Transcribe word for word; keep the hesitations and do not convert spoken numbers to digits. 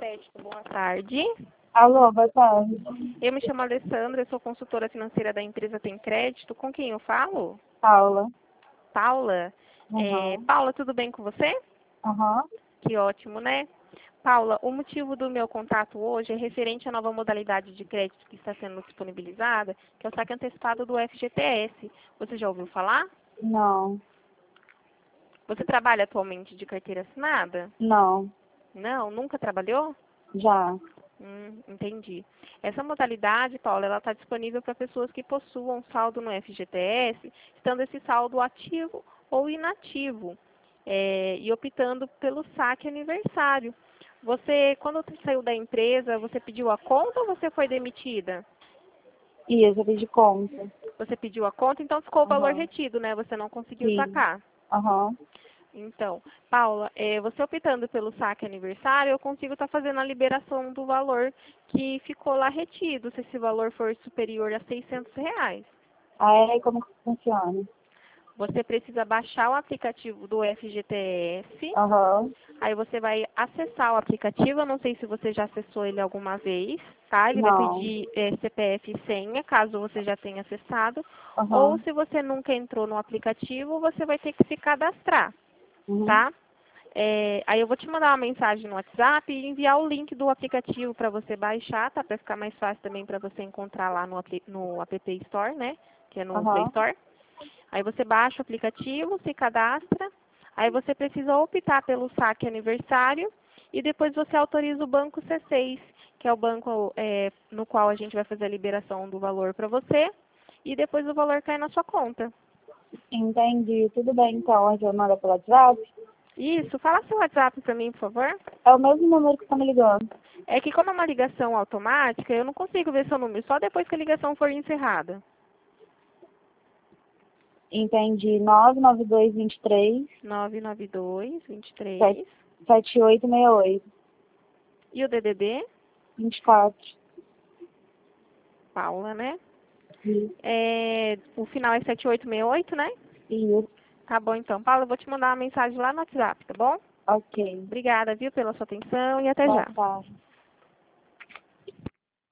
Crédito, boa tarde. Alô, boa tarde. Eu me chamo Alessandra, eu sou consultora financeira da empresa Tem Crédito. Com quem eu falo? Paula. Paula. É, Uhum. Paula, tudo bem com você? Aham. Que ótimo, né? Paula, o motivo do meu contato hoje é referente à nova modalidade de crédito que está sendo disponibilizada, que é o saque antecipado do F G T S. Você já ouviu falar? Não. Você trabalha atualmente de carteira assinada? Não. Não, nunca trabalhou? Já. Hum, entendi. Essa modalidade, Paula, ela está disponível para pessoas que possuam saldo no F G T S, estando esse saldo ativo ou inativo, é, e optando pelo saque aniversário. Você, quando você saiu da empresa, você pediu a conta ou você foi demitida? Isso, eu pedi conta. Você pediu a conta, então ficou o valor Aham. retido, né? Você não conseguiu Sim. sacar. Aham. Então, Paula, é, você optando pelo saque aniversário, eu consigo estar fazendo a liberação do valor que ficou lá retido, se esse valor for superior a seiscentos reais. Aí, como que funciona? Você precisa baixar o aplicativo do F G T S, Aham. aí você vai acessar o aplicativo, eu não sei se você já acessou ele alguma vez, tá? Ele vai Não. pedir é, C P F e senha, caso você já tenha acessado, ou Aham. se você nunca entrou no aplicativo, você vai ter que se cadastrar, Uhum. tá? É, aí eu vou te mandar uma mensagem no WhatsApp e enviar o link do aplicativo para você baixar, tá? Para ficar mais fácil também para você encontrar lá no, apli- no App Store, né? Que é no Play Aham. Store. Aí você baixa o aplicativo, se cadastra. Aí você precisa optar pelo saque aniversário e depois você autoriza o banco C seis, que é o banco é, no qual a gente vai fazer a liberação do valor para você. E depois o valor cai na sua conta. Entendi. Tudo bem, então. A gente manda pelo WhatsApp. Isso, fala seu WhatsApp para mim, por favor. É o mesmo número que tá me ligando. É que como é uma ligação automática, eu não consigo ver seu número, só depois que a ligação for encerrada. Entendi. nove nove dois, vinte e três, nove nove dois, vinte e sete três. sete oito seis oito. E o D D D? vinte e quatro. Paula, né? Isso. É, o final é sete oito seis oito, né? Isso. Tá bom então. Paula, eu vou te mandar uma mensagem lá no WhatsApp, tá bom? Ok. Obrigada, viu, pela sua atenção e até Boa já. tarde.